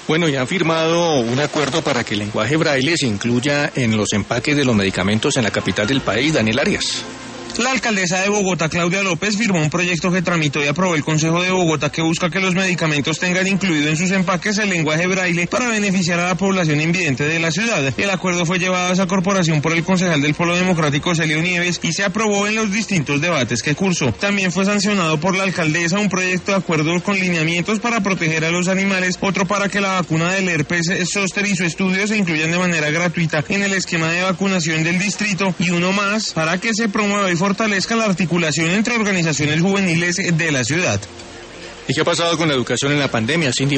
Bueno, ya han firmado un acuerdo para que el lenguaje braille se incluya en los empaques de los medicamentos en la capital del país. Daniel Arias. La alcaldesa de Bogotá, Claudia López, firmó un proyecto que tramitó y aprobó el Consejo de Bogotá que busca que los medicamentos tengan incluido en sus empaques el lenguaje braille para beneficiar a la población invidente de la ciudad. El acuerdo fue llevado a esa corporación por el concejal del Polo Democrático, Celio Nieves, y se aprobó en los distintos debates que cursó. También fue sancionado por la alcaldesa un proyecto de acuerdo con lineamientos para proteger a los animales, otro para que la vacuna del herpes zóster y su estudio se incluyan de manera gratuita en el esquema de vacunación del distrito, y uno más para que se promueva y fortalezca la articulación entre organizaciones juveniles de la ciudad. ¿Y qué ha pasado con la educación en la pandemia, Cindy?